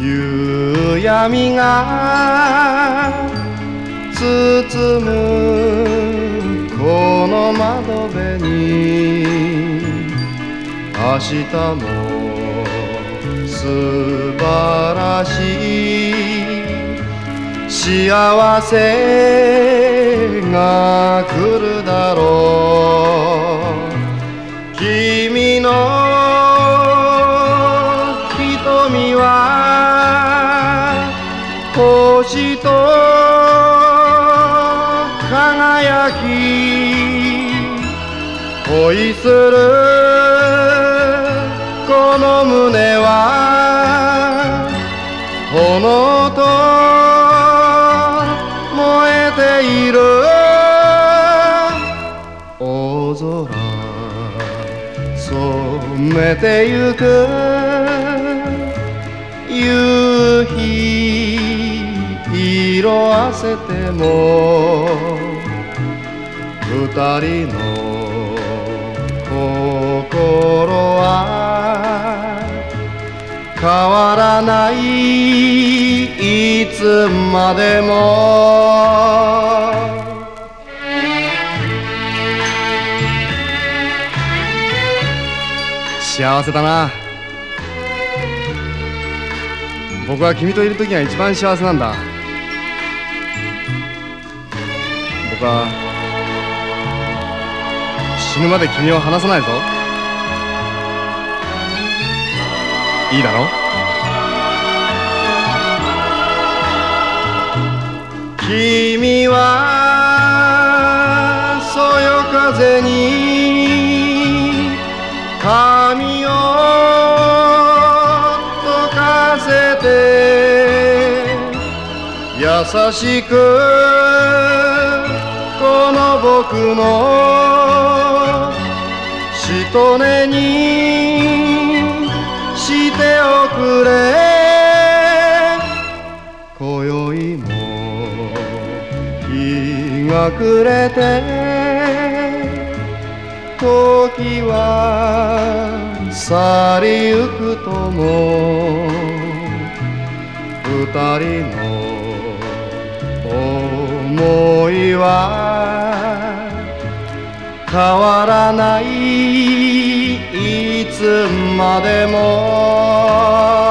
夕闇が包むこの窓辺に明日も素晴らしい幸せが来るだろう。君の瞳は星と輝き恋するこの胸は炎と燃えている。大空染めてゆく夕日色あせても二人の心は変わらないいつまでも。幸せだな。僕は君といる時が一番幸せなんだ。僕は死ぬまで君を離さないぞ。いいだろ？君はそよ風に髪を溶かせて優しくこの僕のしとねにしておくれ。今宵も日が暮れて時は去りゆくとも二人の想いは変わらないいつまでも。